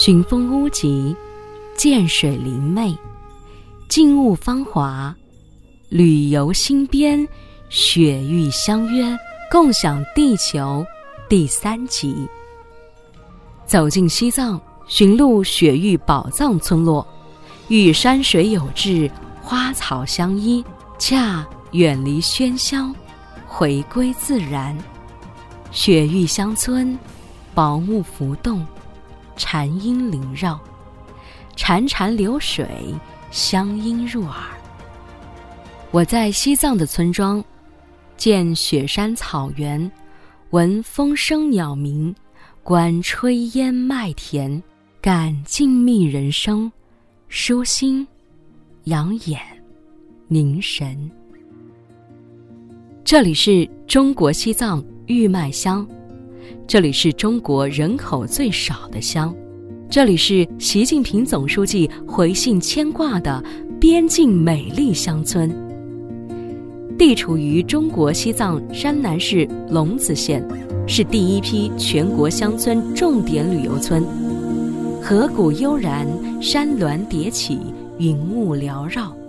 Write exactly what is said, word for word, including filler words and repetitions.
寻风屋集，见水灵媚，静物芳华，旅游新编，雪域相约，共享地球第三集。走进西藏，寻路雪域宝藏村落，遇山水有致，花草相依，恰远离喧嚣，回归自然。雪域乡村，薄雾浮动，禅音萦绕，潺潺流水，乡音入耳。我在西藏的村庄，见雪山草原，闻风声鸟鸣，观炊烟麦田，感静谧人生，舒心养眼凝神。这里是中国西藏玉麦乡，这里是中国人口最少的乡，这里是习近平总书记回信牵挂的边境美丽乡村。地处于中国西藏山南市隆子县，是第一批全国乡村重点旅游村。河谷悠然，山峦叠起，云雾缭绕，